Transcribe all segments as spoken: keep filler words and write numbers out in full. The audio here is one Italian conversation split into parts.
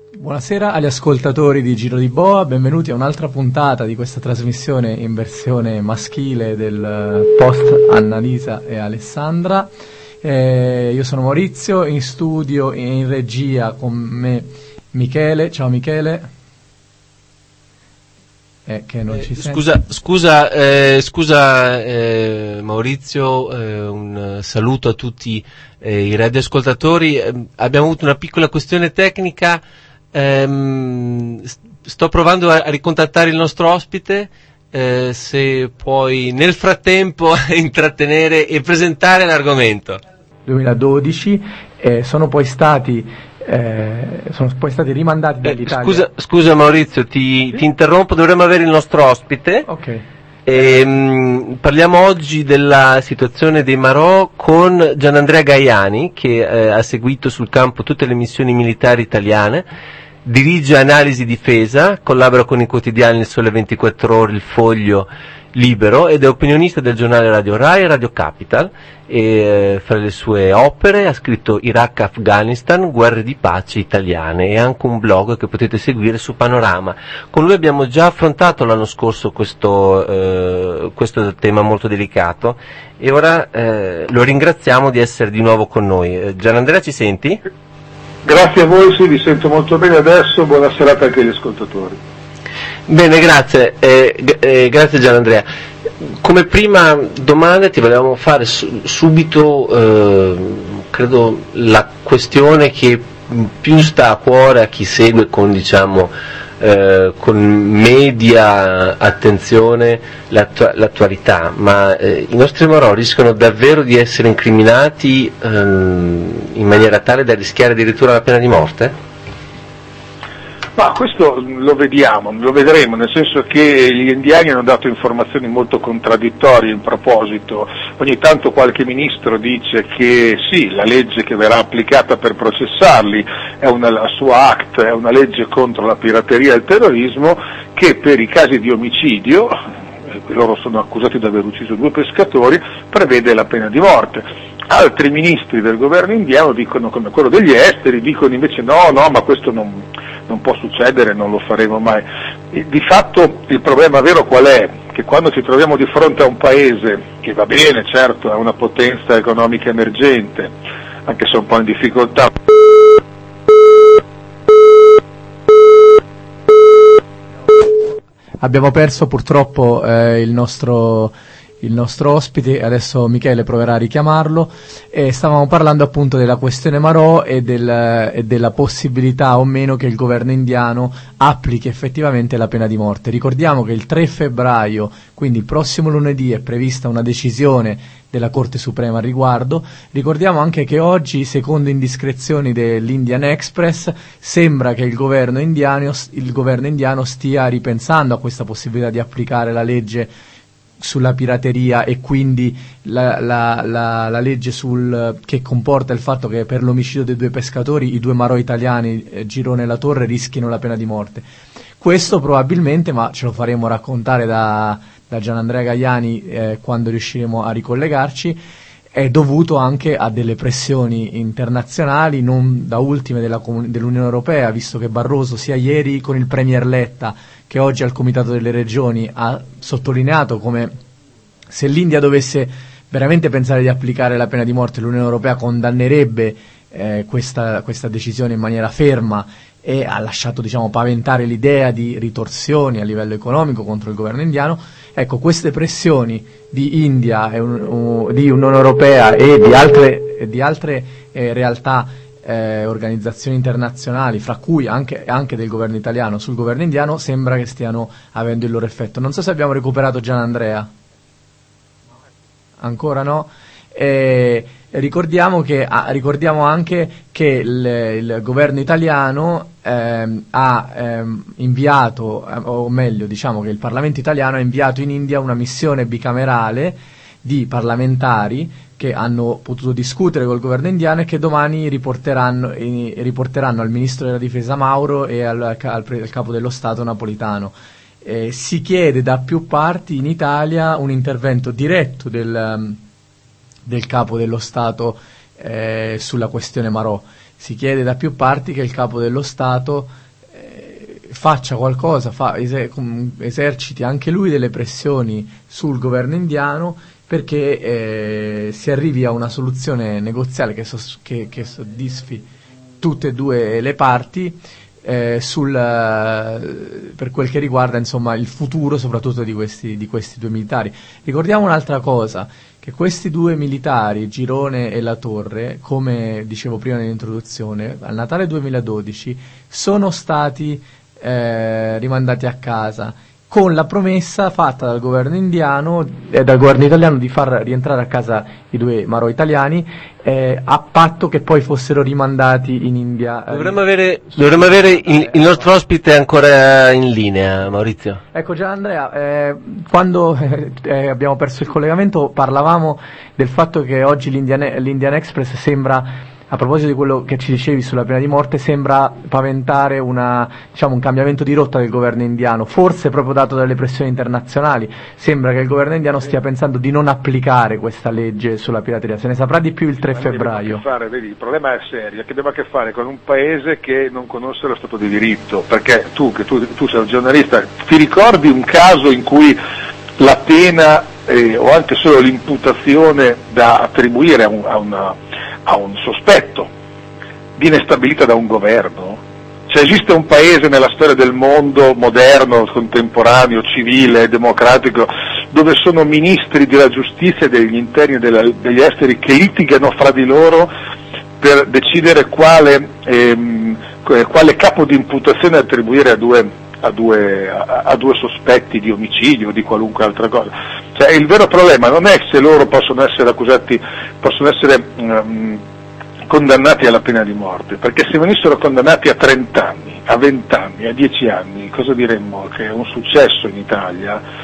Buonasera agli ascoltatori di Giro di Boa, benvenuti a un'altra puntata di questa trasmissione in versione maschile del post Annalisa e Alessandra. Eh, io sono Maurizio, in studio e in regia con me Michele. Ciao Michele. Eh, che non eh, ci scusa, senti. scusa, eh, scusa eh, Maurizio, eh, un saluto a tutti eh, i radioascoltatori. Eh, abbiamo avuto una piccola questione tecnica. Ehm, sto provando a, a ricontattare il nostro ospite, eh, se puoi nel frattempo intrattenere e presentare l'argomento. duemiladodici eh, sono poi stati eh, sono poi stati rimandati dall'Italia. Eh, scusa, scusa Maurizio, ti, sì? ti interrompo, dovremmo avere il nostro ospite. Ok. E, mh, parliamo oggi della situazione dei Marò con Gianandrea Gaiani, che eh, ha seguito sul campo tutte le missioni militari italiane, dirige Analisi Difesa, collabora con i quotidiani Il Sole ventiquattro Ore, Il Foglio, Libero, ed è opinionista del giornale Radio Rai e Radio Capital, e eh, fra le sue opere ha scritto Iraq-Afghanistan, guerre di pace italiane, e anche un blog che potete seguire su Panorama. Con lui abbiamo già affrontato l'anno scorso questo, eh, questo tema molto delicato, e ora eh, lo ringraziamo di essere di nuovo con noi. Eh, Gianandrea, ci senti? Grazie a voi, sì, vi sento molto bene adesso, buona serata anche agli ascoltatori. Bene, grazie, eh, g- eh, grazie Gianandrea. Come prima domanda ti volevamo fare su- subito, eh, credo, la questione che più sta a cuore a chi segue con, diciamo, eh, con media attenzione l'attu- l'attualità, ma eh, i nostri Marò rischiano davvero di essere incriminati ehm, in maniera tale da rischiare addirittura la pena di morte? Ma questo lo vediamo, lo vedremo, nel senso che gli indiani hanno dato informazioni molto contraddittorie in proposito. Ogni tanto qualche ministro dice che sì, la legge che verrà applicata per processarli è una, la sua act, è una legge contro la pirateria e il terrorismo, che per i casi di omicidio, loro sono accusati di aver ucciso due pescatori, prevede la pena di morte. Altri ministri del governo indiano dicono, come quello degli esteri, dicono invece no, no, ma questo non, non può succedere, non lo faremo mai. E di fatto il problema vero qual è? Che quando ci troviamo di fronte a un paese che va bene, certo, è una potenza economica emergente, anche se un po' in difficoltà, Abbiamo perso purtroppo eh, il nostro il nostro ospite, adesso Michele proverà a richiamarlo, e stavamo parlando appunto della questione Marò e, del, e della possibilità o meno che il governo indiano applichi effettivamente la pena di morte. Ricordiamo che il tre febbraio, quindi il prossimo lunedì, è prevista una decisione della Corte Suprema al riguardo. Ricordiamo anche che oggi, secondo indiscrezioni dell'Indian Express, sembra che il governo indiano, il governo indiano stia ripensando a questa possibilità di applicare la legge sulla pirateria, e quindi la, la, la, la legge sul, che comporta il fatto che per l'omicidio dei due pescatori i due Marò italiani, eh, Girone e La Torre, rischino la pena di morte. Questo probabilmente, ma ce lo faremo raccontare da, da Gianandrea Gaiani eh, quando riusciremo a ricollegarci, è dovuto anche a delle pressioni internazionali, non da ultime della, dell'Unione Europea, visto che Barroso sia ieri con il Premier Letta che oggi al Comitato delle Regioni ha sottolineato come se l'India dovesse veramente pensare di applicare la pena di morte, l'Unione Europea condannerebbe eh, questa, questa decisione in maniera ferma, e ha lasciato, diciamo, paventare l'idea di ritorsioni a livello economico contro il governo indiano. Ecco, queste pressioni di India, e un, un, di Unione Europea e di altre, di altre eh, realtà, eh, organizzazioni internazionali, fra cui anche, anche del governo italiano sul governo indiano, sembra che stiano avendo il loro effetto. Non so se abbiamo recuperato Gianandrea. Ancora no? Eh, ricordiamo, che, ah, ricordiamo anche che il, il governo italiano ehm, ha ehm, inviato, o meglio diciamo che il Parlamento italiano ha inviato in India una missione bicamerale di parlamentari che hanno potuto discutere col governo indiano e che domani riporteranno, eh, riporteranno al ministro della difesa Mauro e al, al, al capo dello Stato Napolitano. Eh, si chiede da più parti in Italia un intervento diretto del, del capo dello Stato eh, sulla questione Marò. si chiede da più parti che il capo dello Stato eh, faccia qualcosa, fa, eser- eserciti anche lui delle pressioni sul governo indiano perché eh, si arrivi a una soluzione negoziale che, sos- che, che soddisfi tutte e due le parti eh, sul, eh, per quel che riguarda insomma il futuro soprattutto di questi, di questi due militari. Ricordiamo un'altra cosa, che questi due militari, Girone e La Torre, come dicevo prima nell'introduzione, al Natale duemiladodici sono stati eh, rimandati a casa con la promessa fatta dal governo indiano e eh, dal governo italiano di far rientrare a casa i due marò italiani eh, a patto che poi fossero rimandati in India. Eh, dovremmo avere, dovremmo avere il, il nostro ospite ancora in linea, Maurizio. Ecco Gianandrea, eh, quando eh, abbiamo perso il collegamento parlavamo del fatto che oggi l'Indian, l'Indian Express sembra, a proposito di quello che ci dicevi sulla pena di morte, sembra paventare una, diciamo, un cambiamento di rotta del governo indiano, forse proprio dato dalle pressioni internazionali. Sembra che il governo indiano stia pensando di non applicare questa legge sulla pirateria. Se ne saprà di più il tre febbraio. Fare, vedi, il problema è serio, che abbiamo a che fare con un paese che non conosce lo Stato di diritto, perché tu, che tu, tu sei un giornalista, ti ricordi un caso in cui la pena eh, o anche solo l'imputazione da attribuire a, un, a una a un sospetto viene stabilita da un governo? Cioè esiste un paese nella storia del mondo moderno, contemporaneo, civile, democratico, dove sono ministri della giustizia, degli interni e della, degli esteri che litigano fra di loro per decidere quale, ehm, quale capo di imputazione attribuire a due, a, due, a, a due sospetti di omicidio o di qualunque altra cosa? Cioè, il vero problema non è se loro possono essere accusati, possono essere um, condannati alla pena di morte, perché se venissero condannati a trenta anni, a venti anni, a dieci anni, cosa diremmo? Che è un successo in Italia?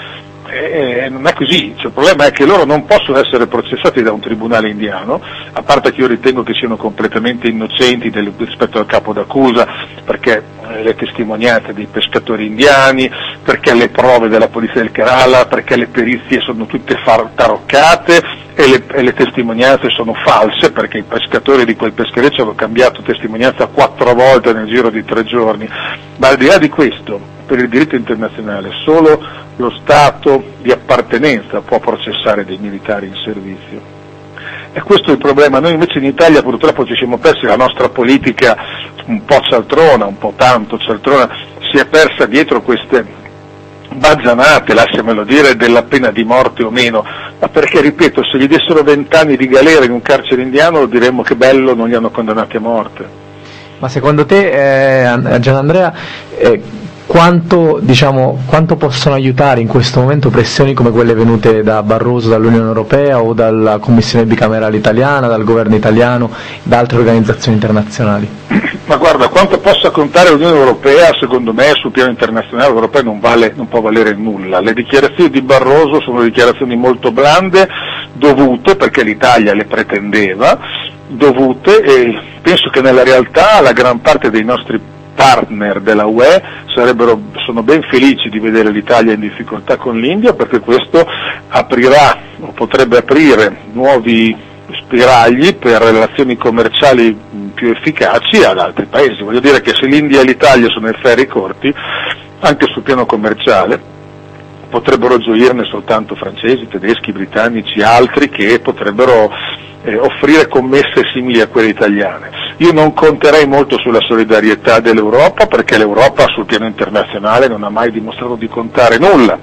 E non è così, cioè, il problema è che loro non possono essere processati da un tribunale indiano, a parte che io ritengo che siano completamente innocenti del, rispetto al capo d'accusa, perché eh, le testimonianze dei pescatori indiani, perché le prove della polizia del Kerala, perché le perizie sono tutte far- taroccate e le, e le testimonianze sono false, perché i pescatori di quel peschereccio hanno cambiato testimonianza quattro volte nel giro di tre giorni. Ma al di là di questo, per il diritto internazionale solo lo Stato di appartenenza può processare dei militari in servizio. E questo è il problema. Noi invece in Italia purtroppo ci siamo persi, la nostra politica un po' cialtrona, un po' tanto cialtrona, si è persa dietro queste baggianate, lasciamelo dire, della pena di morte o meno, ma perché, ripeto, se gli dessero vent'anni di galera in un carcere indiano diremmo che bello, non li hanno condannati a morte. Ma secondo te, eh, Gianandrea, eh, Quanto, diciamo, quanto possono aiutare in questo momento pressioni come quelle venute da Barroso, dall'Unione Europea o dalla Commissione bicamerale italiana, dal governo italiano, da altre organizzazioni internazionali? Ma guarda, quanto possa contare l'Unione Europea, secondo me sul piano internazionale l'Europa non, vale, non può valere nulla. Le dichiarazioni di Barroso sono dichiarazioni molto blande, dovute, perché l'Italia le pretendeva, dovute, e penso che nella realtà la gran parte dei nostri partner della U E sarebbero, sono ben felici di vedere l'Italia in difficoltà con l'India, perché questo aprirà o potrebbe aprire nuovi spiragli per relazioni commerciali più efficaci ad altri paesi. Voglio dire che se l'India e l'Italia sono ai ferri corti, anche sul piano commerciale, potrebbero gioirne soltanto francesi, tedeschi, britannici, altri che potrebbero eh, offrire commesse simili a quelle italiane. Io non conterei molto sulla solidarietà dell'Europa, perché l'Europa sul piano internazionale non ha mai dimostrato di contare nulla,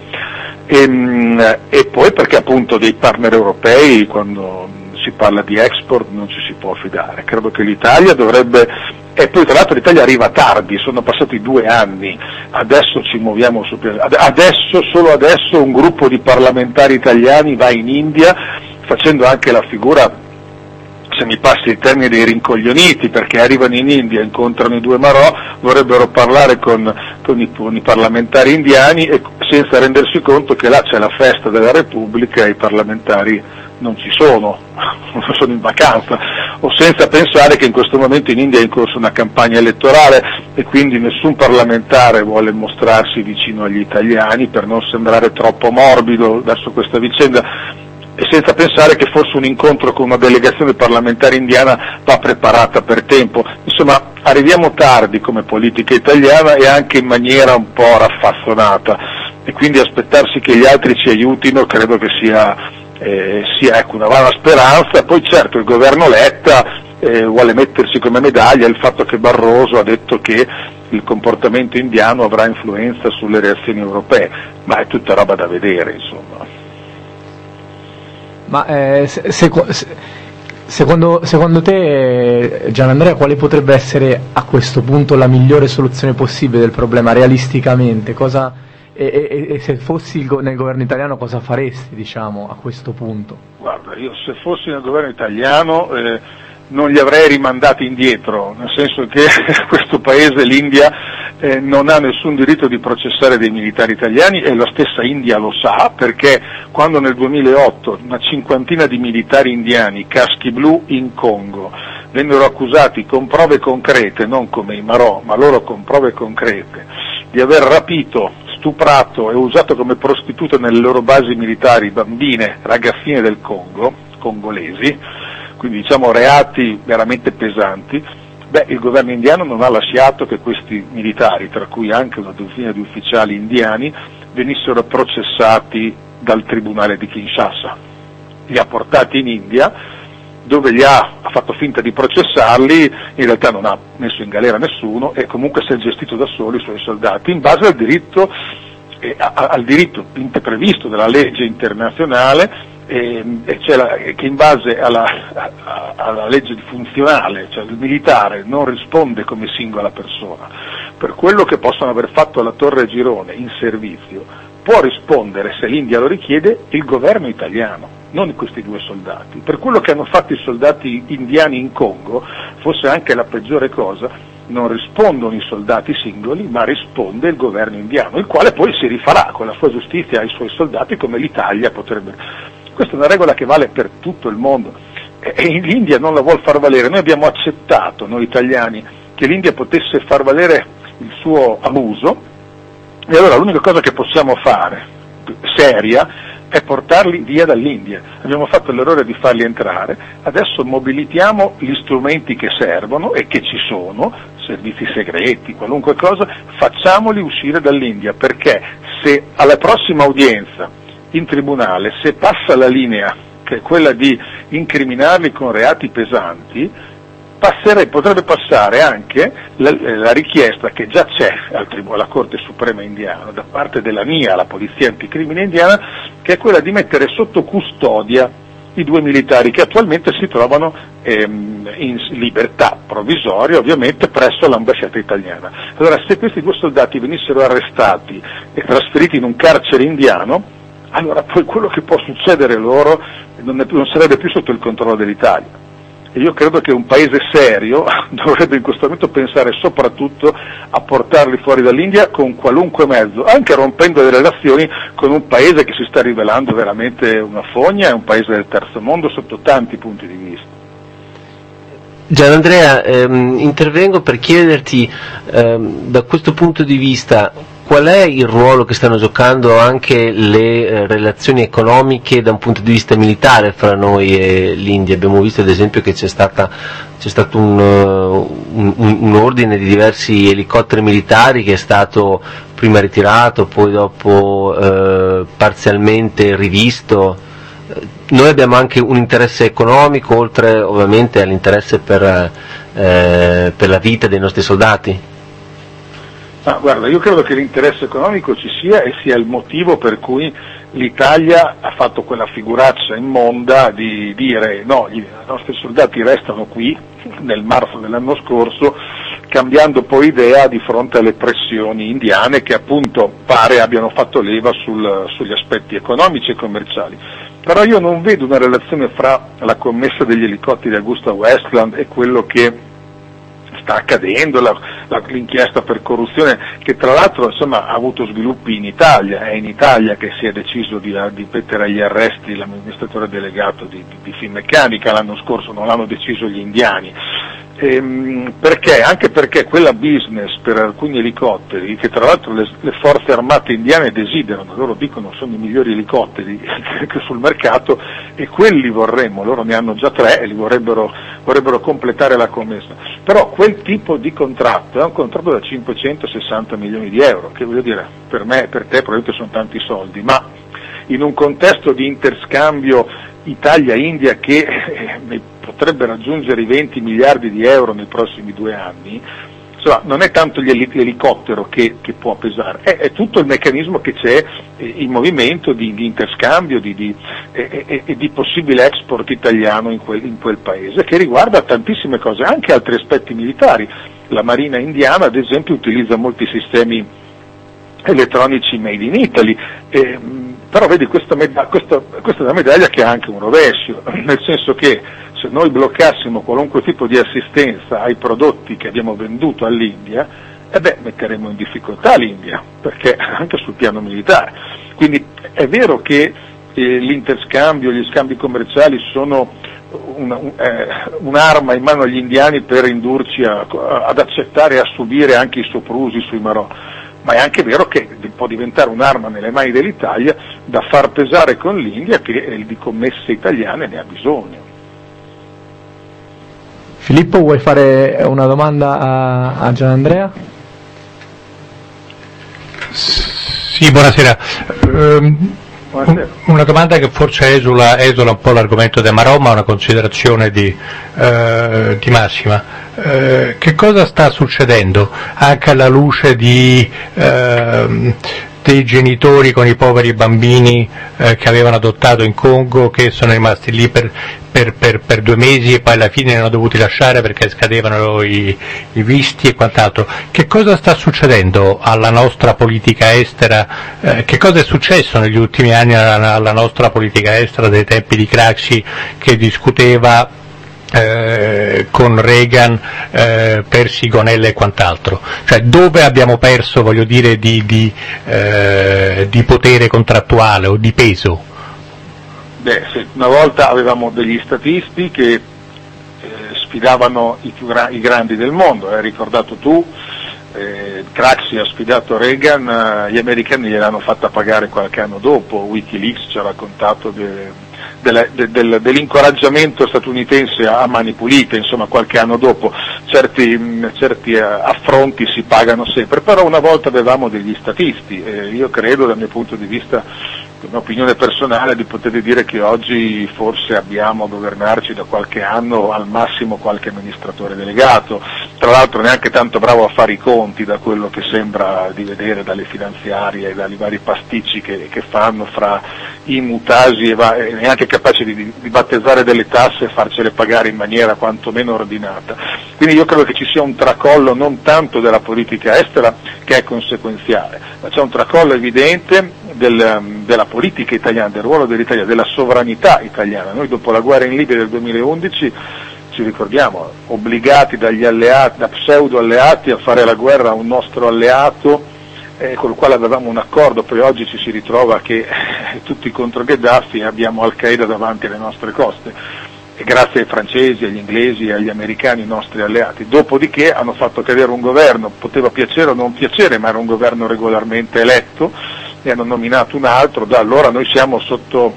e, e poi perché appunto dei partner europei, quando si parla di export, non ci si può fidare. Credo che l'Italia dovrebbe, e poi tra l'altro l'Italia arriva tardi, sono passati due anni, adesso ci muoviamo su, adesso, solo adesso un gruppo di parlamentari italiani va in India facendo anche la figura, se mi passi il termine, dei rincoglioniti, perché arrivano in India, incontrano i due marò, vorrebbero parlare con, con, i, con i parlamentari indiani e senza rendersi conto che là c'è la festa della Repubblica e i parlamentari non ci sono, sono in vacanza, o senza pensare che in questo momento in India è in corso una campagna elettorale e quindi nessun parlamentare vuole mostrarsi vicino agli italiani per non sembrare troppo morbido verso questa vicenda. e senza pensare che fosse un incontro con una delegazione parlamentare indiana va preparata per tempo. Insomma, arriviamo tardi come politica italiana e anche in maniera un po' raffazzonata, e quindi aspettarsi che gli altri ci aiutino credo che sia, eh, sia ecco, una vana speranza. Poi certo il governo Letta eh, vuole mettersi come medaglia il fatto che Barroso ha detto che il comportamento indiano avrà influenza sulle reazioni europee, ma è tutta roba da vedere, insomma. Ma eh, se, se, se, secondo, secondo te, Gianandrea, quale potrebbe essere a questo punto la migliore soluzione possibile del problema realisticamente? Cosa, e, e, e se fossi il, nel governo italiano cosa faresti, diciamo, a questo punto? Guarda, io se fossi nel governo italiano eh, non li avrei rimandati indietro, nel senso che questo paese, l'India, eh, non ha nessun diritto di processare dei militari italiani, e la stessa India lo sa, perché quando nel duemilaotto una cinquantina di militari indiani, caschi blu, in Congo, vennero accusati con prove concrete, non come i Marò, ma loro con prove concrete, di aver rapito, stuprato e usato come prostitute nelle loro basi militari bambine, ragazzine del Congo, congolesi, quindi diciamo reati veramente pesanti, beh, il governo indiano non ha lasciato che questi militari, tra cui anche una dozzina di ufficiali indiani, venissero processati dal tribunale di Kinshasa. Li ha portati in India, dove li ha, ha fatto finta di processarli, in realtà non ha messo in galera nessuno e comunque si è gestito da solo i suoi soldati, in base al diritto, eh, al diritto previsto dalla legge internazionale, e, e cioè la, che in base alla, a, alla legge funzionale, cioè il militare non risponde come singola persona. Per quello che possono aver fatto alla Torre Girone in servizio, può rispondere, se l'India lo richiede, il governo italiano, non questi due soldati. Per quello che hanno fatto i soldati indiani in Congo, fosse anche la peggiore cosa, non rispondono i soldati singoli, ma risponde il governo indiano, il quale poi si rifarà con la sua giustizia ai suoi soldati, come l'Italia potrebbe. Questa è una regola che vale per tutto il mondo, e l'India non la vuol far valere. Noi abbiamo accettato, noi italiani, che l'India potesse far valere il suo abuso, e allora l'unica cosa che possiamo fare, seria, è portarli via dall'India. Abbiamo fatto l'errore di farli entrare, adesso mobilitiamo gli strumenti che servono e che ci sono, servizi segreti, qualunque cosa, facciamoli uscire dall'India, perché se alla prossima udienza in tribunale, se passa la linea, che è quella di incriminarli con reati pesanti, passerei, potrebbe passare anche la, la richiesta che già c'è al tribunale, alla Corte Suprema indiana, da parte della N I A, la Polizia Anticrimine indiana, che è quella di mettere sotto custodia i due militari che attualmente si trovano ehm, in libertà provvisoria, ovviamente, presso l'ambasciata italiana. Allora, se questi due soldati venissero arrestati e trasferiti in un carcere indiano, allora poi quello che può succedere loro non, è, non sarebbe più sotto il controllo dell'Italia. E io credo che un paese serio dovrebbe in questo momento pensare soprattutto a portarli fuori dall'India con qualunque mezzo, anche rompendo le relazioni con un paese che si sta rivelando veramente una fogna, è un paese del terzo mondo sotto tanti punti di vista. Gianandrea, ehm, intervengo per chiederti ehm, da questo punto di vista qual è il ruolo che stanno giocando anche le eh, relazioni economiche da un punto di vista militare fra noi e l'India. Abbiamo visto ad esempio che c'è, stata, c'è stato un, uh, un, un ordine di diversi elicotteri militari che è stato prima ritirato, poi dopo eh, parzialmente rivisto. Noi abbiamo anche un interesse economico, oltre ovviamente all'interesse per, eh, per la vita dei nostri soldati? Ah, guarda, io credo che l'interesse economico ci sia e sia il motivo per cui l'Italia ha fatto quella figuraccia immonda di dire no, i nostri soldati restano qui nel marzo dell'anno scorso, cambiando poi idea di fronte alle pressioni indiane che appunto pare abbiano fatto leva sul, sugli aspetti economici e commerciali. Però io non vedo una relazione fra la commessa degli elicotteri Augusta Westland e quello che sta accadendo, la, la, l'inchiesta per corruzione, che tra l'altro insomma ha avuto sviluppi in Italia, è in Italia che si è deciso di, di mettere agli arresti l'amministratore delegato di, di, di Finmeccanica l'anno scorso, non l'hanno deciso gli indiani. Ehm, perché? Anche perché quella business per alcuni elicotteri, che tra l'altro le, le forze armate indiane desiderano, loro dicono sono i migliori elicotteri che sul mercato, e quelli vorremmo, loro ne hanno già tre e li vorrebbero, vorrebbero completare la commessa. Però quel tipo di contratto è un contratto da cinquecentosessanta milioni di euro, che voglio dire, per me e per te probabilmente sono tanti soldi, ma in un contesto di interscambio Italia-India che eh, potrebbe raggiungere i venti miliardi di euro nei prossimi due anni, insomma, non è tanto l'elicottero che, che può pesare, è, è tutto il meccanismo che c'è eh, in movimento di, di interscambio di, di, e eh, eh, di possibile export italiano in quel, in quel paese, che riguarda tantissime cose, anche altri aspetti militari. La Marina indiana, ad esempio, utilizza molti sistemi elettronici made in Italy, eh, però vedi questa, medaglia, questa, questa è una medaglia che ha anche un rovescio, nel senso che se noi bloccassimo qualunque tipo di assistenza ai prodotti che abbiamo venduto all'India, eh beh, metteremo in difficoltà l'India, perché anche sul piano militare. Quindi è vero che eh, l'interscambio, gli scambi commerciali sono una, un, eh, un'arma in mano agli indiani per indurci a, a, ad accettare e a subire anche i soprusi sui marò, ma è anche vero che può diventare un'arma nelle mani dell'Italia da far pesare con l'India, che di commesse italiane ne ha bisogno. Filippo, vuoi fare una domanda a, a Gianandrea? Sì, buonasera. Um, buonasera. Una domanda che forse esula, esula un po' l'argomento del Marò, ma una considerazione di, uh, di massima. Uh, che cosa sta succedendo anche alla luce di uh, dei genitori con i poveri bambini uh, che avevano adottato in Congo, che sono rimasti lì per, per, per, per due mesi e poi alla fine ne hanno dovuti lasciare perché scadevano i, i visti e quant'altro? Che cosa sta succedendo alla nostra politica estera? Uh, che cosa è successo negli ultimi anni alla, alla nostra politica estera dai tempi di Craxi, che discuteva Eh, con Reagan, eh, persi Gonella e quant'altro? Cioè, dove abbiamo perso, voglio dire, di, di, eh, di potere contrattuale o di peso? Beh, sì, una volta avevamo degli statisti che eh, sfidavano i, più gra- i grandi del mondo, hai ricordato tu, eh, Craxi ha sfidato Reagan, eh, gli americani gliel'hanno fatta pagare qualche anno dopo, Wikileaks ci ha raccontato de- Del, del, dell'incoraggiamento statunitense a mani pulite, insomma qualche anno dopo. Certi, mh, certi uh, affronti si pagano sempre, però una volta avevamo degli statisti, e io credo, dal mio punto di vista, un'opinione personale, di poter dire che oggi forse abbiamo a governarci da qualche anno al massimo qualche amministratore delegato, tra l'altro neanche tanto bravo a fare i conti, da quello che sembra di vedere dalle finanziarie e dai vari pasticci che, che fanno fra i mutasi, e, va, e neanche capace di, di battezzare delle tasse e farcele pagare in maniera quantomeno ordinata. Quindi io credo che ci sia un tracollo non tanto della politica estera, che è conseguenziale, ma c'è un tracollo evidente del, della politica italiana, del ruolo dell'Italia, della sovranità italiana. Noi dopo la guerra in Libia del duemilaundici ci ricordiamo, obbligati dagli alleati, da pseudo alleati, a fare la guerra a un nostro alleato eh, con il quale avevamo un accordo, poi oggi ci si ritrova che eh, tutti contro Gheddafi e abbiamo Al-Qaeda davanti alle nostre coste, e grazie ai francesi, agli inglesi e agli americani, i nostri alleati. Dopodiché hanno fatto cadere un governo, poteva piacere o non piacere, ma era un governo regolarmente eletto, e hanno nominato un altro. Da allora noi siamo sotto,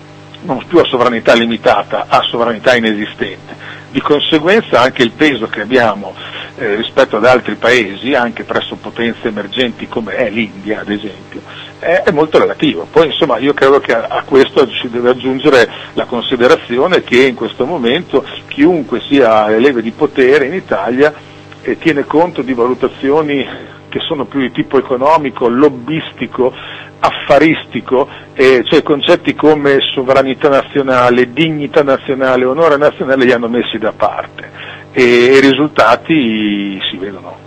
non più a sovranità limitata, a sovranità inesistente. Di conseguenza anche il peso che abbiamo eh, rispetto ad altri paesi, anche presso potenze emergenti come è l'India ad esempio, è, è molto relativo. Poi insomma io credo che a, a questo si deve aggiungere la considerazione che in questo momento chiunque sia alle leve di potere in Italia eh, tiene conto di valutazioni che sono più di tipo economico, lobbistico, affaristico, eh, cioè concetti come sovranità nazionale, dignità nazionale, onore nazionale li hanno messi da parte, e i risultati si vedono.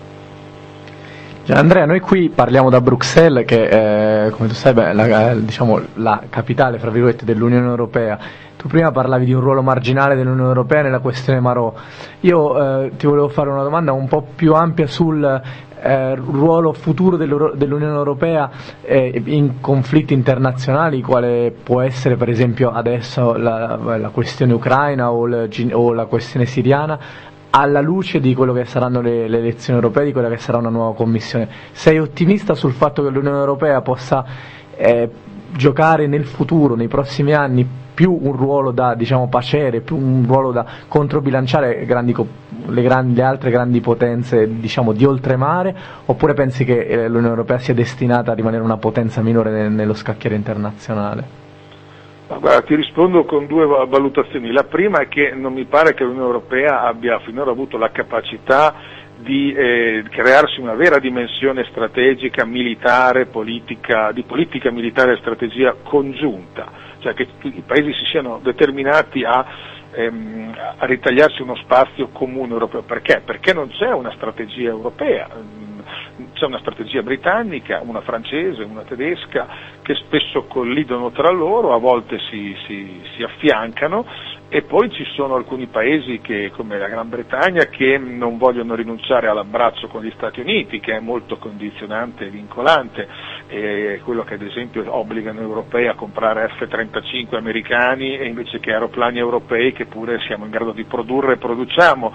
Andrea, noi qui parliamo da Bruxelles, che eh, come tu sai, beh, la, diciamo, la capitale fra virgolette dell'Unione Europea, tu prima parlavi di un ruolo marginale dell'Unione Europea nella questione Marò. Io eh, ti volevo fare una domanda un po' più ampia sul eh, ruolo futuro dell'Unione Europea eh, in conflitti internazionali, quale può essere per esempio adesso la, la questione ucraina o, il, o la questione siriana, alla luce di quello che saranno le, le elezioni europee, di quella che sarà una nuova commissione. Sei ottimista sul fatto che l'Unione Europea possa eh, giocare nel futuro, nei prossimi anni, più un ruolo da, diciamo, pacere, più un ruolo da controbilanciare grandi, le, grandi, le altre grandi potenze, diciamo, di oltremare, oppure pensi che eh, l'Unione Europea sia destinata a rimanere una potenza minore nel, nello scacchiere internazionale? Ma guarda, ti rispondo con due valutazioni. La prima è che non mi pare che l'Unione Europea abbia finora avuto la capacità di eh, crearsi una vera dimensione strategica, militare, politica, di politica militare e strategia congiunta, cioè che i paesi si siano determinati a, ehm, a ritagliarsi uno spazio comune europeo. Perché? Perché non c'è una strategia europea, c'è una strategia britannica, una francese, una tedesca, che spesso collidono tra loro, a volte si, si, si affiancano, e poi ci sono alcuni paesi che, come la Gran Bretagna, che non vogliono rinunciare all'abbraccio con gli Stati Uniti, che è molto condizionante e vincolante, e quello che ad esempio obbliga l'Unione Europea a comprare F trentacinque americani e invece che aeroplani europei che pure siamo in grado di produrre e produciamo.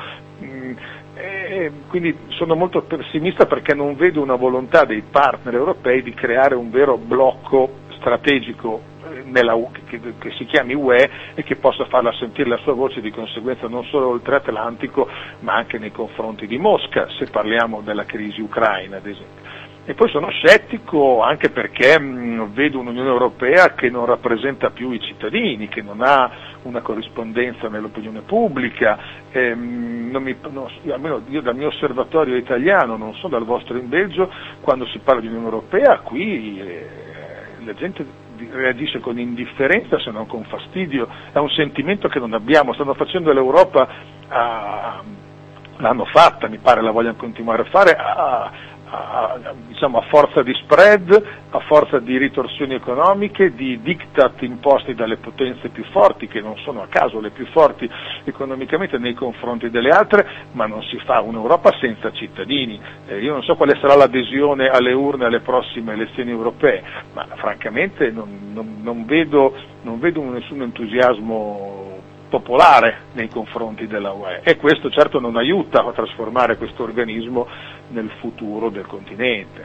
E quindi sono molto pessimista perché non vedo una volontà dei partner europei di creare un vero blocco strategico nella U, che, che si chiami U E e che possa farla sentire la sua voce di conseguenza non solo oltre Atlantico ma anche nei confronti di Mosca, se parliamo della crisi ucraina ad esempio. E poi sono scettico anche perché mh, vedo un'Unione Europea che non rappresenta più i cittadini, che non ha una corrispondenza nell'opinione pubblica, ehm, non mi, no, almeno io dal mio osservatorio italiano, non so dal vostro in Belgio, quando si parla di Unione Europea qui eh, la gente reagisce con indifferenza se non con fastidio, è un sentimento che non abbiamo, stanno facendo l'Europa, a, l'hanno fatta, mi pare la vogliono continuare a fare, a, A, diciamo, a forza di spread, a forza di ritorsioni economiche, di diktat imposti dalle potenze più forti, che non sono a caso le più forti economicamente nei confronti delle altre, ma non si fa un'Europa senza cittadini. Eh, io non so quale sarà l'adesione alle urne alle prossime elezioni europee, ma francamente non, non, non vedo, non vedo nessun entusiasmo popolare nei confronti della U E, e questo certo non aiuta a trasformare questo organismo nel futuro del continente.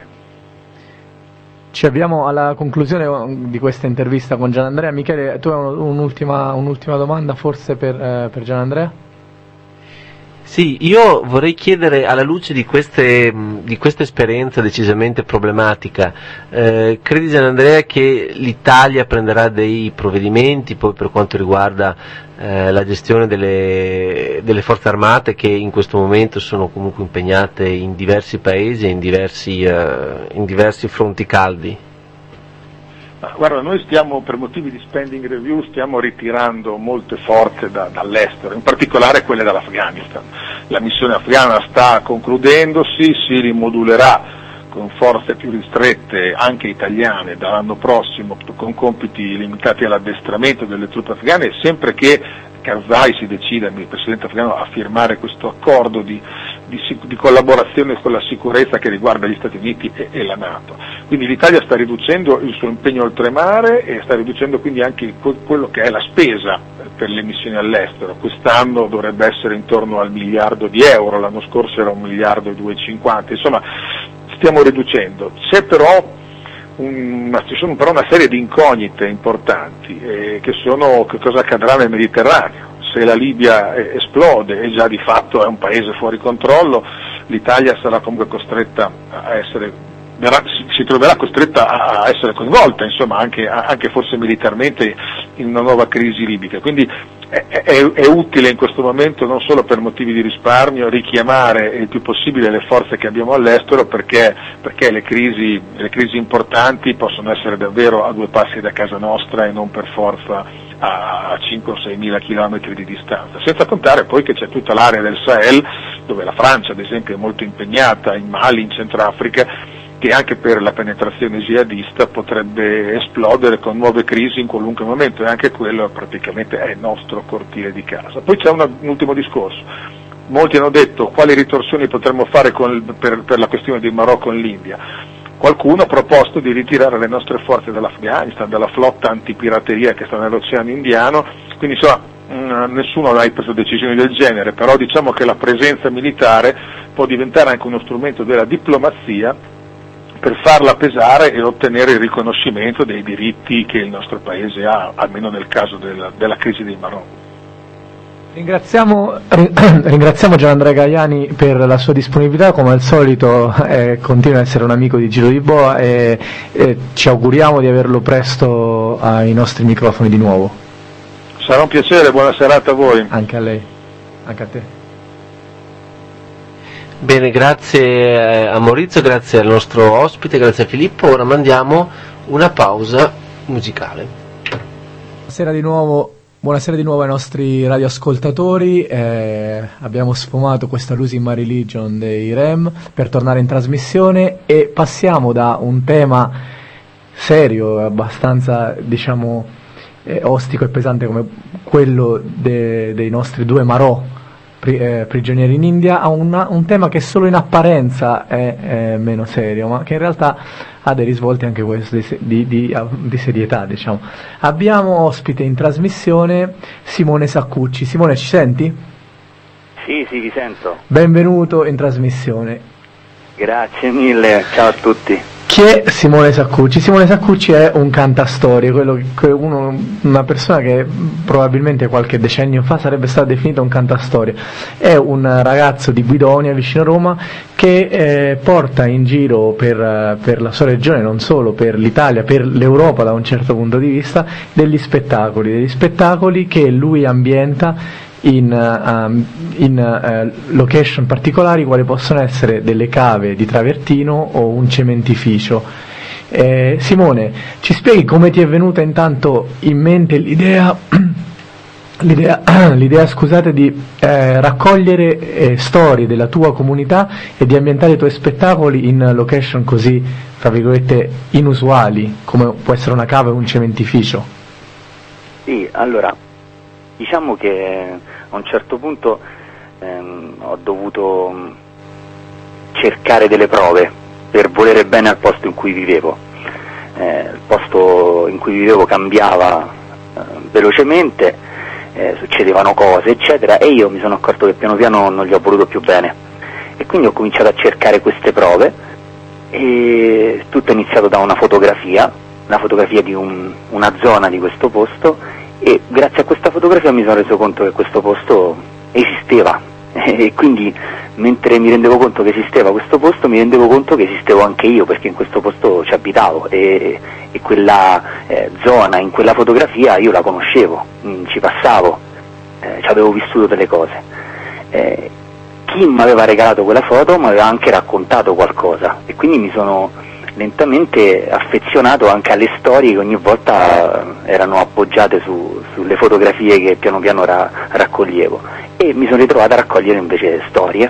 Ci avviamo alla conclusione di questa intervista con Gianandrea. Michele, tu hai un'ultima, un'ultima domanda forse per, eh, per Gianandrea? Sì, io vorrei chiedere, alla luce di, queste, di questa esperienza decisamente problematica, eh, credi Gianandrea che l'Italia prenderà dei provvedimenti poi per quanto riguarda eh, la gestione delle, delle forze armate che in questo momento sono comunque impegnate in diversi paesi e in diversi, eh, in diversi fronti caldi? Ma guarda, noi stiamo, per motivi di spending review, stiamo ritirando molte forze da, dall'estero, in particolare quelle dall'Afghanistan. La missione afghana sta concludendosi, si rimodulerà con forze più ristrette, anche italiane, dall'anno prossimo, con compiti limitati all'addestramento delle truppe afghane, sempre che Karzai si decida, il presidente afghano, a firmare questo accordo di, di, di collaborazione con la sicurezza che riguarda gli Stati Uniti e, e la NATO. Quindi l'Italia sta riducendo il suo impegno oltremare e sta riducendo quindi anche quello che è la spesa per le missioni all'estero. Quest'anno dovrebbe essere intorno al miliardo di euro, l'anno scorso era un miliardo e duecentocinquanta, insomma stiamo riducendo. C'è però Una, ci sono però una serie di incognite importanti eh, che sono che cosa accadrà nel Mediterraneo. Se la Libia eh, esplode e già di fatto è un paese fuori controllo, l'Italia sarà comunque costretta a essere, verrà, si, si troverà costretta a, a essere coinvolta, insomma anche, a, anche forse militarmente in una nuova crisi libica. Quindi è, è, è utile in questo momento, non solo per motivi di risparmio, richiamare il più possibile le forze che abbiamo all'estero, perché, perché le crisi, le crisi importanti possono essere davvero a due passi da casa nostra e non per forza a cinque o sei mila chilometri di distanza, senza contare poi che c'è tutta l'area del Sahel, dove la Francia ad esempio è molto impegnata, in Mali, in Centrafrica, che anche per la penetrazione jihadista potrebbe esplodere con nuove crisi in qualunque momento, e anche quello praticamente è il nostro cortile di casa. Poi c'è una, un ultimo discorso. Molti hanno detto quali ritorsioni potremmo fare con il, per, per la questione del Marocco con l'India. Qualcuno ha proposto di ritirare le nostre forze dall'Afghanistan, dalla flotta antipirateria che sta nell'Oceano Indiano, quindi insomma mh, nessuno ha mai preso decisioni del genere, però diciamo che la presenza militare può diventare anche uno strumento della diplomazia per farla pesare e ottenere il riconoscimento dei diritti che il nostro Paese ha, almeno nel caso della, della crisi del Marocco. Ringraziamo, ringraziamo Gianandrea Gaiani per la sua disponibilità, come al solito eh, continua a essere un amico di Giro di Boa, e, e ci auguriamo di averlo presto ai nostri microfoni di nuovo. Sarà un piacere, buona serata a voi. Anche a lei, anche a te. Bene, grazie a Maurizio, grazie al nostro ospite, grazie a Filippo. Ora mandiamo una pausa musicale. Buonasera di nuovo. Buonasera di nuovo ai nostri radioascoltatori, eh, abbiamo sfumato questa Losing My Religion dei R E M per tornare in trasmissione, e passiamo da un tema serio, abbastanza diciamo eh, ostico e pesante come quello de, dei nostri due Marò pri, eh, prigionieri in India, a una, un tema che solo in apparenza è, è meno serio, ma che in realtà ha dei risvolti anche questo di, di, di, di serietà, diciamo. Abbiamo ospite in trasmissione Simone Saccucci. Simone, ci senti? Sì, sì, vi sento. Benvenuto in trasmissione. Grazie mille, ciao a tutti. Chi è Simone Saccucci? Simone Saccucci è un cantastorie, quello che uno, una persona che probabilmente qualche decennio fa sarebbe stato definito un cantastorie. È un ragazzo di Guidonia, vicino Roma, che eh, porta in giro per, per la sua regione, non solo, per l'Italia, per l'Europa da un certo punto di vista, degli spettacoli, degli spettacoli che lui ambienta in, um, in uh, location particolari, quali possono essere delle cave di travertino o un cementificio. Eh, Simone, ci spieghi come ti è venuta intanto in mente l'idea, l'idea, l'idea scusate, di eh, raccogliere eh, storie della tua comunità e di ambientare i tuoi spettacoli in location così, tra virgolette, inusuali, come può essere una cava o un cementificio? Sì, allora, diciamo che a un certo punto ehm, ho dovuto cercare delle prove per volere bene al posto in cui vivevo. Eh, il posto in cui vivevo cambiava eh, velocemente, eh, succedevano cose, eccetera, e io mi sono accorto che piano piano non gli ho voluto più bene. E quindi ho cominciato a cercare queste prove, e tutto è iniziato da una fotografia, una fotografia di un, una zona di questo posto, e grazie a questa fotografia mi sono reso conto che questo posto esisteva, e quindi mentre mi rendevo conto che esisteva questo posto mi rendevo conto che esistevo anche io, perché in questo posto ci abitavo, e, e quella eh, zona in quella fotografia io la conoscevo, mh, ci passavo, eh, ci avevo vissuto delle cose. Eh, chi mi aveva regalato quella foto mi aveva anche raccontato qualcosa, e quindi mi sono lentamente affezionato anche alle storie che ogni volta erano appoggiate su, sulle fotografie che piano piano ra, raccoglievo, e mi sono ritrovato a raccogliere invece storie,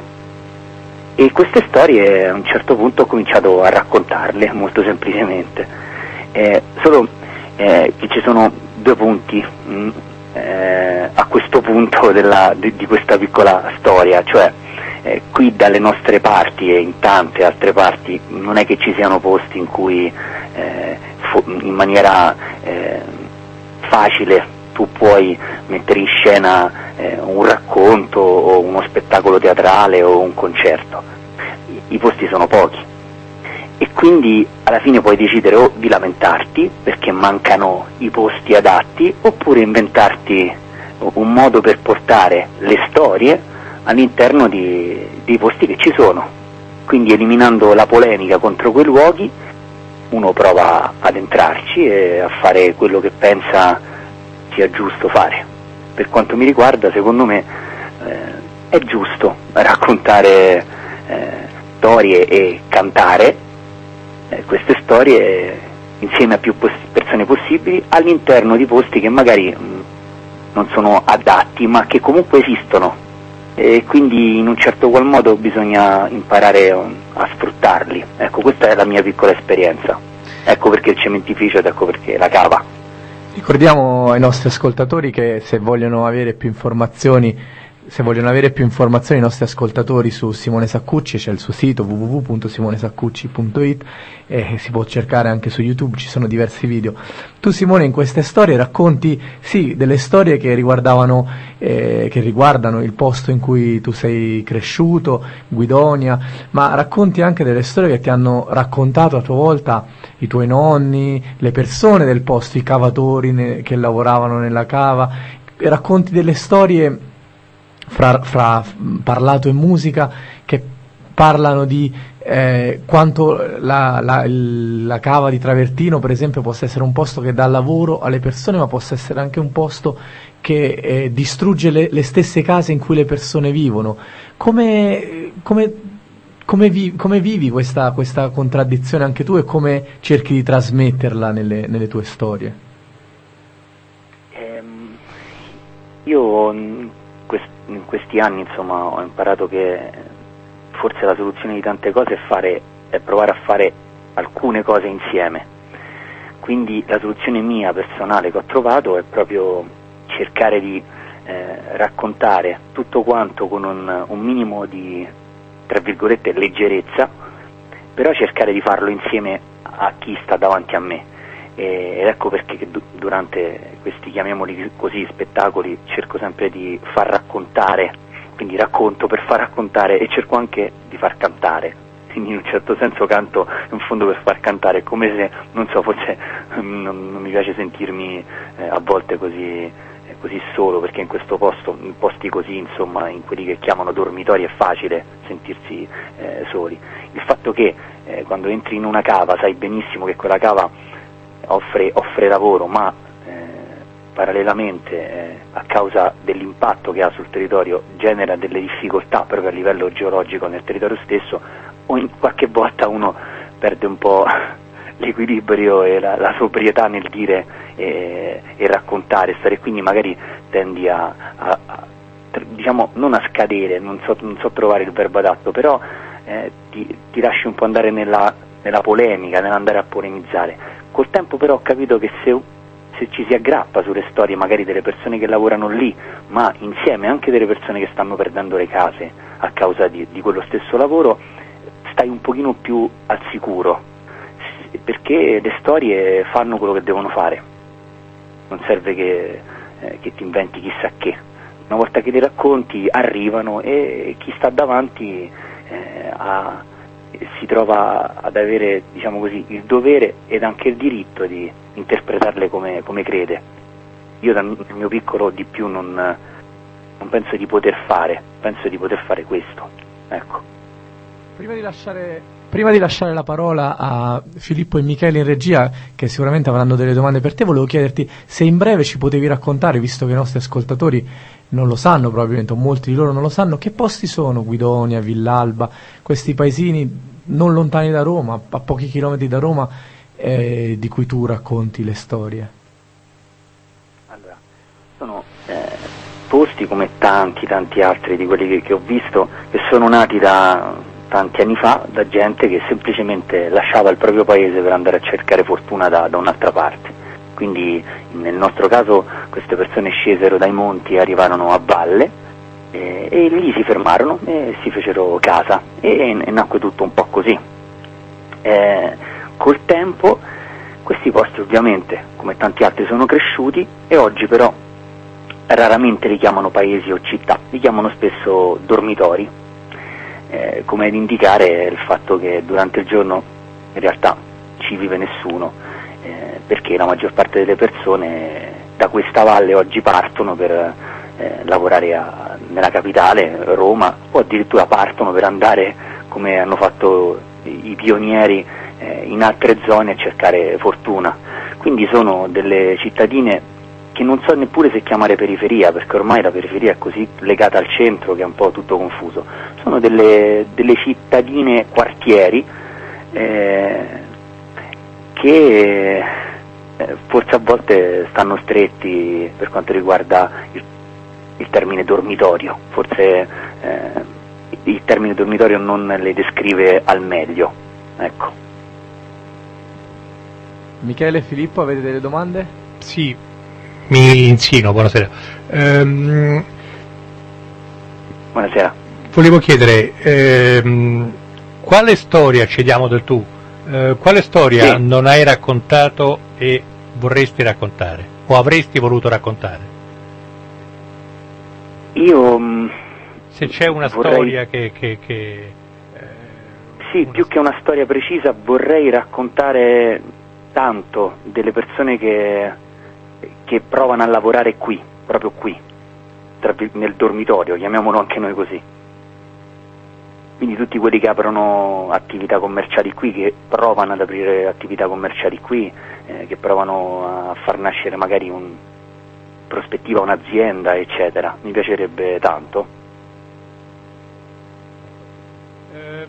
e queste storie a un certo punto ho cominciato a raccontarle molto semplicemente, eh, solo eh, che ci sono due punti mh, eh, a questo punto della, di, di questa piccola storia, cioè Eh, qui dalle nostre parti e in tante altre parti non è che ci siano posti in cui eh, fo- in maniera eh, facile tu puoi mettere in scena eh, un racconto o uno spettacolo teatrale o un concerto. I, i posti sono pochi, e quindi alla fine puoi decidere o di lamentarti perché mancano i posti adatti, oppure inventarti un modo per portare le storie all'interno di, di posti che ci sono, quindi eliminando la polemica contro quei luoghi uno prova ad entrarci e a fare quello che pensa sia giusto fare. Per quanto mi riguarda, secondo me eh, è giusto raccontare eh, storie e cantare eh, queste storie insieme a più pos- persone possibili all'interno di posti che magari mh, non sono adatti, ma che comunque esistono. e quindi in un certo qual modo bisogna imparare a sfruttarli. Ecco, questa è la mia piccola esperienza. Ecco perché il cementificio ed ecco perché la cava. Ricordiamo ai nostri ascoltatori che se vogliono avere più informazioni Se vogliono avere più informazioni i nostri ascoltatori su Simone Saccucci, c'è il suo sito w w w punto simone saccucci punto i t e si può cercare anche su YouTube, ci sono diversi video. Tu, Simone, in queste storie racconti sì delle storie che riguardavano eh, che riguardano il posto in cui tu sei cresciuto, Guidonia, ma racconti anche delle storie che ti hanno raccontato a tua volta i tuoi nonni, le persone del posto, i cavatori ne- che lavoravano nella cava, e racconti delle storie Fra, fra parlato e musica che parlano di eh, quanto la, la, la cava di Travertino, per esempio, possa essere un posto che dà lavoro alle persone, ma possa essere anche un posto che eh, distrugge le, le stesse case in cui le persone vivono. Come, come, come, vi, come vivi questa, questa contraddizione anche tu, e come cerchi di trasmetterla nelle, nelle tue storie? Ehm, io in questi anni, insomma, ho imparato che forse la soluzione di tante cose è fare è provare a fare alcune cose insieme. Quindi la soluzione mia personale che ho trovato è proprio cercare di eh, raccontare tutto quanto con un, un minimo di, tra virgolette, leggerezza, però cercare di farlo insieme a chi sta davanti a me. Ed ecco perché durante questi, chiamiamoli così, spettacoli, cerco sempre di far raccontare, quindi racconto per far raccontare e cerco anche di far cantare, quindi in un certo senso canto in fondo per far cantare, è come se, non so, forse non, non mi piace sentirmi eh, a volte così, eh, così solo, perché in questo posto, in posti così, insomma, in quelli che chiamano dormitori, è facile sentirsi eh, soli. Il fatto che eh, quando entri in una cava sai benissimo che quella cava Offre, offre lavoro, ma eh, parallelamente eh, a causa dell'impatto che ha sul territorio genera delle difficoltà proprio a livello geologico nel territorio stesso, o in qualche volta uno perde un po' l'equilibrio e la, la sobrietà nel dire e, e raccontare, stare, quindi magari tendi a, a, a diciamo non a scadere, non so, non so trovare il verbo adatto, però eh, ti, ti lasci un po' andare nella, nella polemica, nell'andare a polemizzare. Col tempo però ho capito che se, se ci si aggrappa sulle storie magari delle persone che lavorano lì, ma insieme anche delle persone che stanno perdendo le case a causa di, di quello stesso lavoro, stai un pochino più al sicuro, perché le storie fanno quello che devono fare, non serve che, eh, che ti inventi chissà che, una volta che le racconti arrivano e chi sta davanti eh, ha si trova ad avere, diciamo così, il dovere ed anche il diritto di interpretarle come, come crede. Io dal mio piccolo di più non, non penso di poter fare, penso di poter fare questo. Ecco. Prima di lasciare, prima di lasciare la parola a Filippo e Michele in regia, che sicuramente avranno delle domande per te, volevo chiederti se in breve ci potevi raccontare, visto che i nostri ascoltatori non lo sanno probabilmente, o molti di loro non lo sanno, che posti sono Guidonia, Villalba, questi paesini non lontani da Roma, a pochi chilometri da Roma, eh, di cui tu racconti le storie? Allora, sono eh, posti come tanti, tanti altri di quelli che, che ho visto, che sono nati da tanti anni fa, da gente che semplicemente lasciava il proprio paese per andare a cercare fortuna da, da un'altra parte. Quindi nel nostro caso queste persone scesero dai monti e arrivarono a valle, e, e lì si fermarono e si fecero casa e, e nacque tutto un po' così. Eh, col tempo questi posti ovviamente, come tanti altri, sono cresciuti e oggi però raramente li chiamano paesi o città, li chiamano spesso dormitori, eh, come ad indicare il fatto che durante il giorno in realtà ci vive nessuno, eh, perché la maggior parte delle persone da questa valle oggi partono per eh, lavorare a, nella capitale, Roma, o addirittura partono per andare, come hanno fatto i, i pionieri, eh, in altre zone a cercare fortuna. Quindi sono delle cittadine che non so neppure se chiamare periferia, perché ormai la periferia è così legata al centro che è un po' tutto confuso. Sono delle, delle cittadine quartieri eh, che eh, forse a volte stanno stretti per quanto riguarda il, il termine dormitorio, forse eh, il termine dormitorio non le descrive al meglio, ecco. Michele e Filippo, avete delle domande? Sì, mi insino, buonasera. Ehm, buonasera. Volevo chiedere, ehm, quale storia, ci diamo del tu, eh, quale storia sì. non hai raccontato e vorresti raccontare, o avresti voluto raccontare? Io... Mh, Se c'è una vorrei... storia che... che, che eh, sì, una... più che una storia precisa vorrei raccontare tanto delle persone che, che provano a lavorare qui, proprio qui, tra, nel dormitorio, chiamiamolo anche noi così. Quindi tutti quelli che aprono attività commerciali qui, che provano ad aprire attività commerciali qui, eh, che provano a far nascere magari un prospettiva un'azienda, eccetera. Mi piacerebbe tanto. Ehm,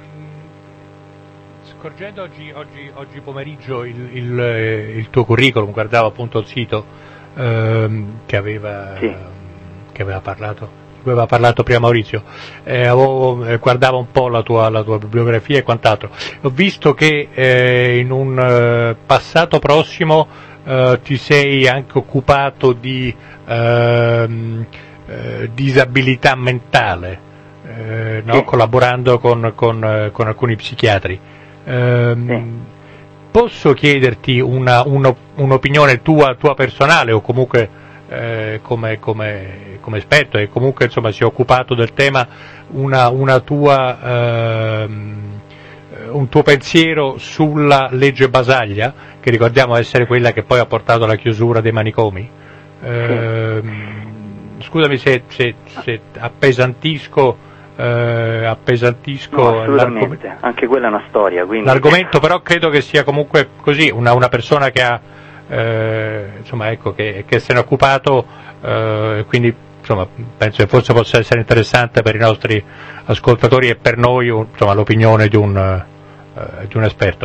scorgendo oggi, oggi, oggi pomeriggio il, il, il tuo curriculum, guardavo appunto il sito ehm, che aveva, sì. che aveva parlato. aveva parlato prima Maurizio, eh, avevo, eh, guardavo un po' la tua, la tua bibliografia e quant'altro. Ho visto che eh, in un eh, passato prossimo eh, ti sei anche occupato di ehm, eh, disabilità mentale, eh, no? Sì. collaborando con, con, con alcuni psichiatri. Eh, sì. Posso chiederti una, uno, un'opinione tua, tua personale, o comunque Eh, come, come, come esperto, e comunque insomma si è occupato del tema, una, una tua, ehm, un tuo pensiero sulla legge Basaglia, che ricordiamo essere quella che poi ha portato alla chiusura dei manicomi? Eh, sì. Scusami se, se, se appesantisco, eh, appesantisco no, assolutamente, anche quella è una storia. Quindi... L'argomento, però credo che sia comunque così, una, una persona che ha Eh, insomma ecco che, che se ne è occupato, eh, quindi insomma penso che forse possa essere interessante per i nostri ascoltatori e per noi insomma l'opinione di un, eh, di un esperto.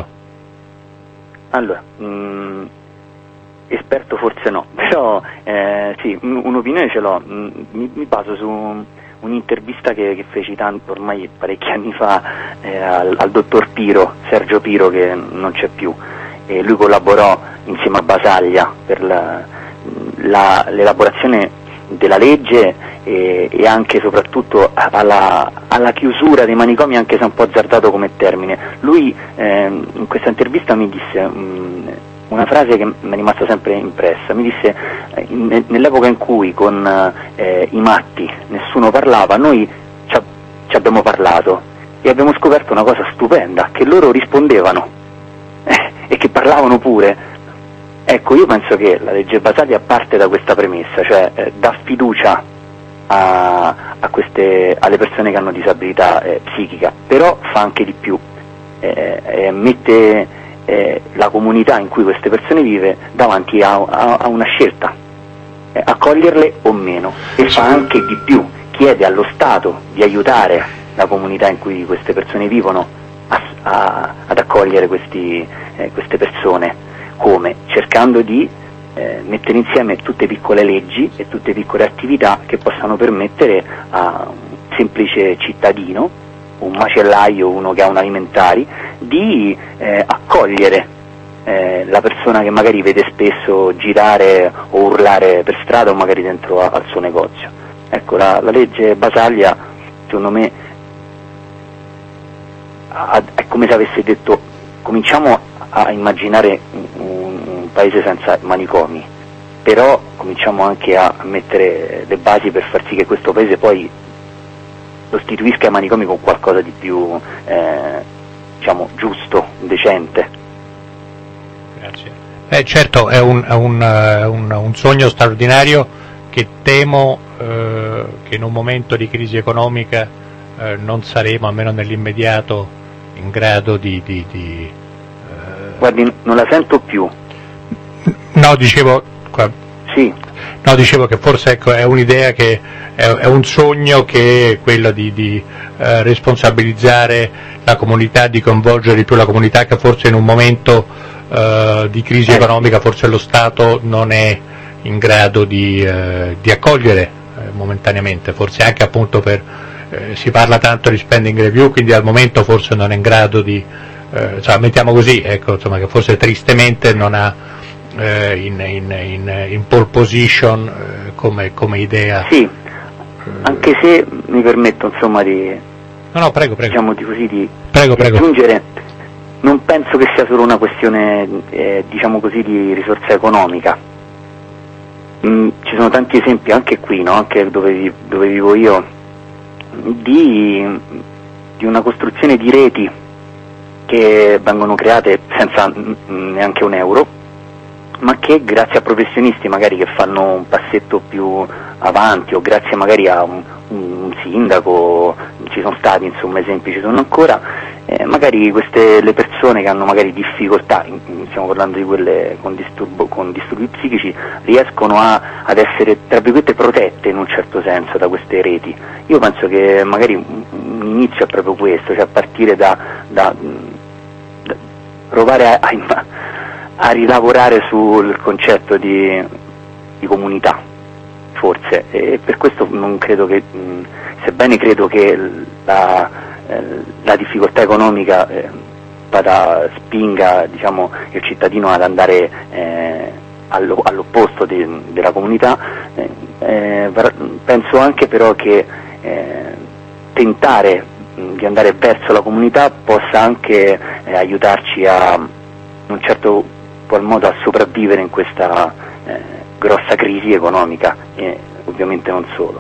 Allora, mh, esperto forse no, però eh, sì, un'opinione ce l'ho, mi, mi baso su un'intervista che, che feci tanto, ormai parecchi anni fa, eh, al, al dottor Piro, Sergio Piro, che non c'è più. E lui collaborò insieme a Basaglia per la, la, l'elaborazione della legge e, e anche e soprattutto alla, alla chiusura dei manicomi, anche se un po' azzardato come termine. Lui eh, in questa intervista mi disse mh, una frase che mi è rimasta sempre impressa, mi disse eh, in, nell'epoca in cui con eh, i matti nessuno parlava, noi ci, ci abbiamo parlato e abbiamo scoperto una cosa stupenda, che loro rispondevano e che parlavano pure. Ecco, io penso che la legge Basaglia parte da questa premessa, cioè eh, dà fiducia a, a queste, alle persone che hanno disabilità eh, psichica, però fa anche di più, eh, eh, mette eh, la comunità in cui queste persone vive davanti a, a, a una scelta, eh, accoglierle o meno, e fa anche di più, chiede allo Stato di aiutare la comunità in cui queste persone vivono a, a, ad accogliere questi, eh, queste persone. Come? Cercando di eh, mettere insieme tutte piccole leggi e tutte piccole attività che possano permettere a un semplice cittadino, un macellaio, uno che ha un alimentari, di eh, accogliere eh, la persona che magari vede spesso girare o urlare per strada o magari dentro a, al suo negozio. Ecco, la, la legge Basaglia, secondo me, a, è come se avesse detto: cominciamo a immaginare un, un paese senza manicomi, però cominciamo anche a mettere le basi per far sì che questo paese poi sostituisca i manicomi con qualcosa di più eh, diciamo giusto, decente. Grazie. Eh, certo, è un, è un, un, un sogno straordinario che temo eh, che in un momento di crisi economica eh, non saremo, almeno nell'immediato, in grado di, di, di Guardi, non la sento più. No, dicevo, sì. No, dicevo che forse ecco, è un'idea che è, è un sogno, che è quello di, di eh, responsabilizzare la comunità, di coinvolgere di più la comunità, che forse in un momento eh, di crisi eh. economica forse lo Stato non è in grado di, eh, di accogliere. momentaneamente, forse anche appunto per, eh, si parla tanto di spending review, quindi al momento forse non è in grado di, eh, cioè, mettiamo così, ecco, insomma, che forse tristemente non ha eh, in, in, in, in pole position eh, come, come idea. Sì, eh, anche se mi permetto insomma di, no, no, prego, prego. diciamo di così, di, prego, di prego. aggiungere, non penso che sia solo una questione, eh, diciamo così, di risorsa economica. Mm, ci sono tanti esempi anche qui, no? Anche dove, vi, dove vivo io, di, di una costruzione di reti che vengono create senza mm, neanche un euro, ma che grazie a professionisti magari che fanno un passetto più avanti, o grazie magari a un, un sindaco, ci sono stati insomma esempi, ci sono ancora, eh, magari queste le persone che hanno magari difficoltà, stiamo parlando di quelle con, disturbo, con disturbi psichici, riescono a, ad essere tra virgolette protette in un certo senso da queste reti. Io penso che magari un, un inizio è proprio questo, cioè a partire da, da, da provare a, a, a rilavorare sul concetto di, di comunità, forse, e per questo non credo che, mh, sebbene credo che la, eh, la difficoltà economica eh, vada, spinga diciamo, il cittadino ad andare eh, allo, all'opposto de, della comunità, eh, eh, penso anche però che eh, tentare mh, di andare verso la comunità possa anche eh, aiutarci a, in un certo qual modo, a sopravvivere in questa eh, grossa crisi economica, e ovviamente non solo.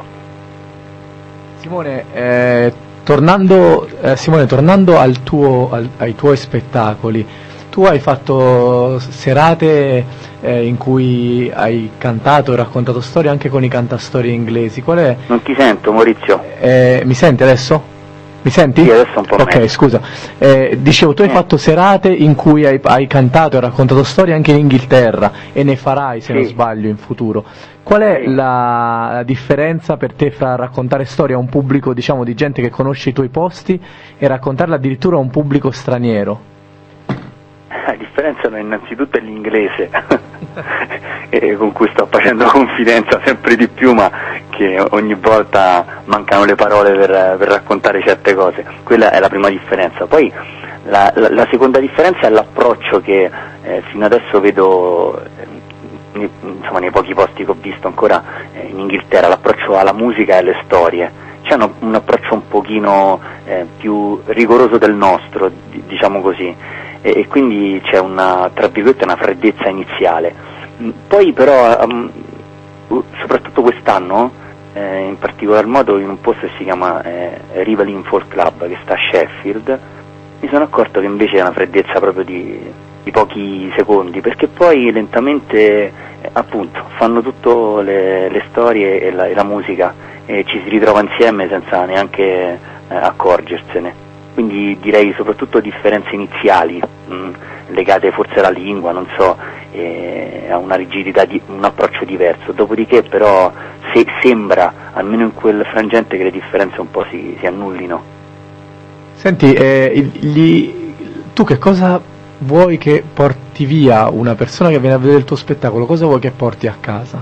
Simone, eh, tornando, eh, Simone, tornando al tuo, al, ai tuoi spettacoli, tu hai fatto serate eh, in cui hai cantato e raccontato storie anche con i cantastorie inglesi. Qual è? Non ti sento, Maurizio. Eh, mi senti adesso? Mi senti? Sì, adesso un po' Ok, meglio. scusa. Eh, dicevo, tu hai Eh. fatto serate in cui hai, hai cantato e raccontato storie anche in Inghilterra, e ne farai, se Sì. non sbaglio, in futuro. Qual è Sì. la, la differenza per te fra raccontare storie a un pubblico, diciamo, di gente che conosce i tuoi posti e raccontarle addirittura a un pubblico straniero? La differenza è innanzitutto è l'inglese, e con cui sto facendo confidenza sempre di più, ma che ogni volta mancano le parole per, per raccontare certe cose. Quella è la prima differenza. Poi la, la, la seconda differenza è l'approccio che eh, fino adesso vedo, eh, nei, insomma, nei pochi posti che ho visto ancora eh, in Inghilterra, l'approccio alla musica e alle storie. C'è un, un approccio un pochino eh, più rigoroso del nostro, di, diciamo così, e, e quindi c'è una, tra virgolette, una freddezza iniziale. Poi però, um, soprattutto quest'anno, eh, in particolar modo in un posto che si chiama eh, Rivaling Folk Club, che sta a Sheffield, mi sono accorto che invece è una freddezza proprio di, di pochi secondi, perché poi lentamente, eh, appunto, fanno tutto le, le storie e la, e la musica, e ci si ritrova insieme senza neanche eh, accorgersene. Quindi direi soprattutto differenze iniziali, mh, legate forse alla lingua, non so, eh, a una rigidità, di, un approccio diverso. Dopodiché però se, sembra, almeno in quel frangente, che le differenze un po' si, si annullino. Senti, eh, gli, tu che cosa vuoi che porti via una persona che viene a vedere il tuo spettacolo? Cosa vuoi che porti a casa?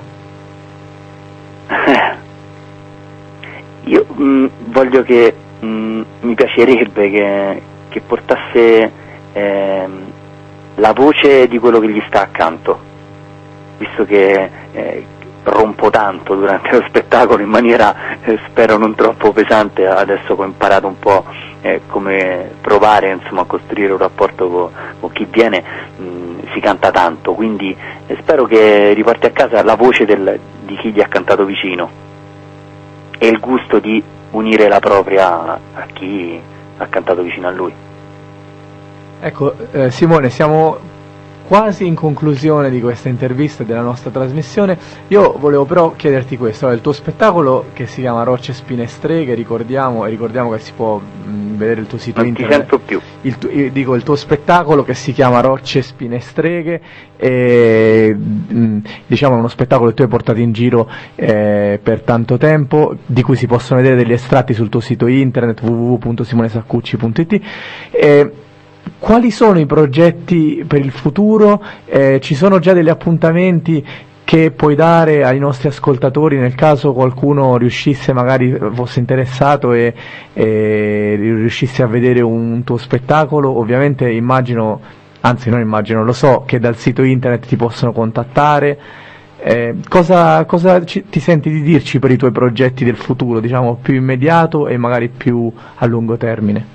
Io mh, voglio che mh, mi piacerebbe che, che portasse eh, la voce di quello che gli sta accanto, visto che eh, rompo tanto durante lo spettacolo in maniera eh, spero non troppo pesante. Adesso che ho imparato un po' eh, come provare, insomma, a costruire un rapporto con, con chi viene, mh, si canta tanto, quindi eh, spero che riporti a casa la voce del, di chi gli ha cantato vicino, e il gusto di unire la propria a chi ha cantato vicino a lui. Ecco, eh, Simone, siamo quasi in conclusione di questa intervista e della nostra trasmissione. Io volevo però chiederti questo: allora, il tuo spettacolo, che si chiama Rocce, Spine e Streghe, ricordiamo, e ricordiamo che si può mh, vedere il tuo sito non internet. Ti sento più. Il tu, io dico il tuo spettacolo, che si chiama Rocce, Spine e Streghe, e mh, diciamo è uno spettacolo che tu hai portato in giro eh, per tanto tempo, di cui si possono vedere degli estratti sul tuo sito internet w w w punto simone saccucci punto i t. E quali sono i progetti per il futuro? Eh, ci sono già degli appuntamenti che puoi dare ai nostri ascoltatori nel caso qualcuno riuscisse, magari fosse interessato e, e riuscisse a vedere un tuo spettacolo? Ovviamente immagino, anzi non immagino, lo so che dal sito internet ti possono contattare. Eh, cosa cosa ci, ti senti di dirci per i tuoi progetti del futuro, diciamo più immediato e magari più a lungo termine?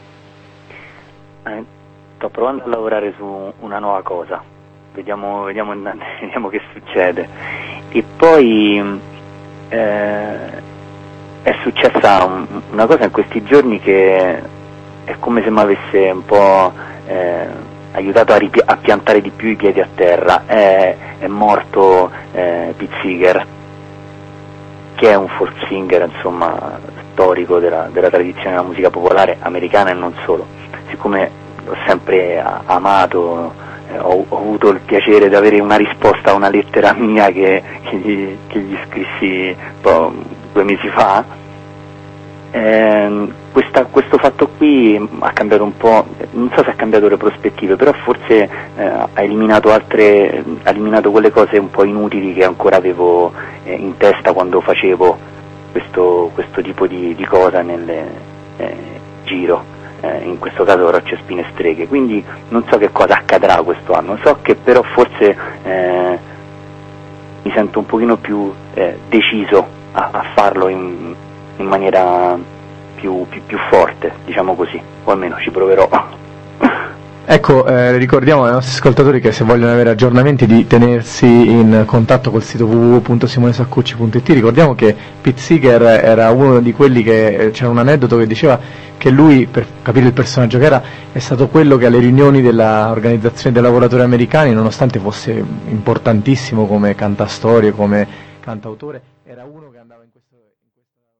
Eh, sto provando a lavorare su una nuova cosa, vediamo, vediamo, vediamo che succede. E poi eh, è successa un, una cosa in questi giorni che è come se mi avesse un po' eh, aiutato a, ripi- a piantare di più i piedi a terra. È, è morto eh, Pete Seeger, che è un folk singer, insomma, storico della, della tradizione della musica popolare americana e non solo. Siccome l'ho sempre amato, eh, ho, ho avuto il piacere di avere una risposta a una lettera mia che, che, gli, che gli scrissi po', due mesi fa. Eh, questa, questo fatto qui ha cambiato un po', non so se ha cambiato le prospettive, però forse eh, ha eliminato altre, ha eliminato quelle cose un po' inutili che ancora avevo eh, in testa quando facevo questo, questo tipo di, di cosa nel eh, giro, eh, in questo caso Rocce, Spine e Streghe. Quindi non so che cosa accadrà questo anno, so che però forse eh, mi sento un pochino più eh, deciso a, a farlo in in maniera più, più, più forte, diciamo così, o almeno ci proverò. Ecco, eh, ricordiamo ai nostri ascoltatori che se vogliono avere aggiornamenti di tenersi in contatto col sito w w w punto simone saccucci punto i t. Ricordiamo che Pete Seeger era uno di quelli che, c'era un aneddoto che diceva che lui, per capire il personaggio che era, è stato quello che alle riunioni dell'organizzazione dei lavoratori americani, nonostante fosse importantissimo come cantastorie, come cantautore, era uno che andava in questo... In questa...